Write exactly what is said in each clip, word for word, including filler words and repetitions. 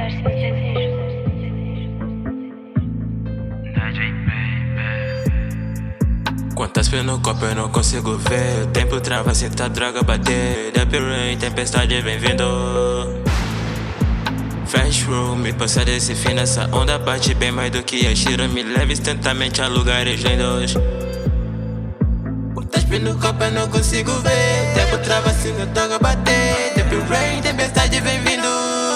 Quantas vezes no copo eu não consigo ver. O tempo trava, sinto a droga bater. Deep rain, tempestade, bem-vindo. Fast room, me passa desse fim nessa onda. Bate bem mais do que a Shiro. Me leva instantamente a lugares lindos. Quantas vezes no copo eu não consigo ver. Tempo trava, sinto a droga bater. Deep rain, tempestade, bem-vindo.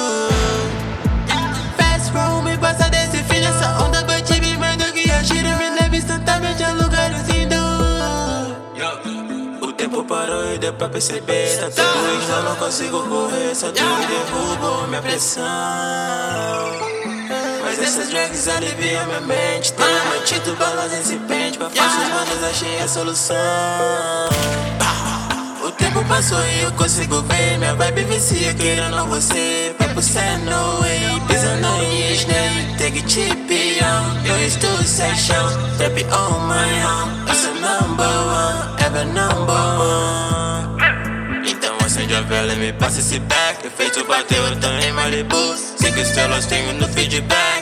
Fast room, me passa desse fim nessa onda. Bate bem mais do que a Shiro. Me leva instantamente a lugares lindos. O tempo parou e deu pra perceber. Tá tudo isso, eu não consigo correr. Só tu me derrubou minha pressão. Mas essas drugs aliviam minha mente. Tenho mantido balas em serpente. Pra falsos manos achei a solução. O tempo passou e eu consigo ver. Minha vibe vicia querendo você. Vai pro céu, no way. Pisando em Disney. Take it cheap, yo. Eu estou sem chão. Trap on my own. Eu sou number one. Ever number one. Então acende a vela e me passa esse back. Efeito bateu, eu tô em Malibu. Cinco estrelas tenho no feedback.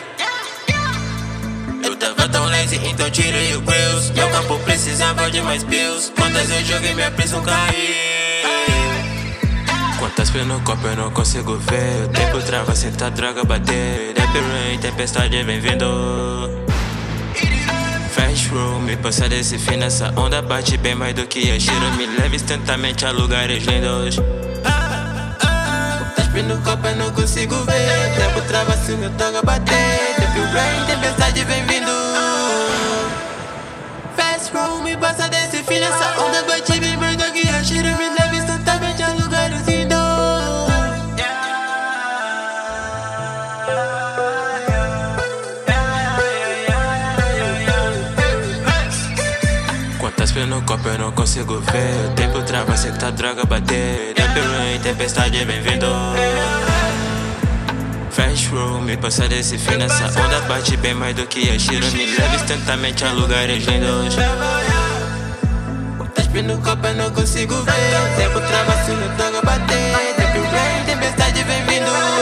Eu tava tão lazy, então tirei o grills. Meu campo precisava de mais pills. Quantas eu joguei, minha pressão caiu. Quantas vezes no copo eu não consigo ver. O tempo trava, sinto a droga bater. Deep rain, tempestade, bem-vindo. Fast room, me passa desse fim nessa onda. Bate bem mais do que a Shiro. Me leva instantamente a lugares lindos. Quantas vezes no copo eu não consigo ver. Tempo trava, sinto a droga bater. Deep rain, tempestade, bem-vindo. Fast room, me passa desse fim nessa onda. Bate bem mais do que a Shiro. Me leva instantamente a lugares lindos. Quantas vezes no copo eu não consigo ver. O tempo trava, sinto a droga bater. Deep rain, tempestade, bem-vindo. Fast room, me passa desse fim nessa onda. Bate bem mais do que a Shiro. Me leva instantamente a lugares lindos. Quantas vezes no copo eu não consigo ver. O tempo trava, sinto a droga bater. Deep rain, tempestade, bem-vindo.